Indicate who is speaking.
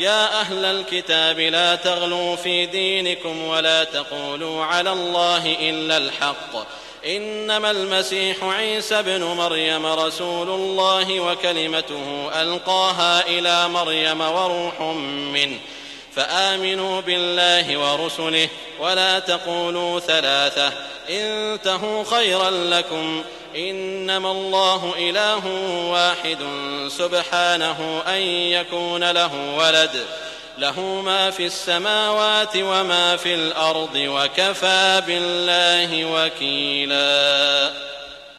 Speaker 1: يا أهل الكتاب لا تغلوا في دينكم ولا تقولوا على الله إلا الحق إنما المسيح عيسى بن مريم رسول الله وكلمته ألقاها إلى مريم وروح منه فآمنوا بالله ورسله ولا تقولوا ثلاثة انتهوا خيرا لكم إنما الله إله واحد سبحانه أن يكون له ولد له ما في السماوات وما في الأرض وكفى بالله وكيلا.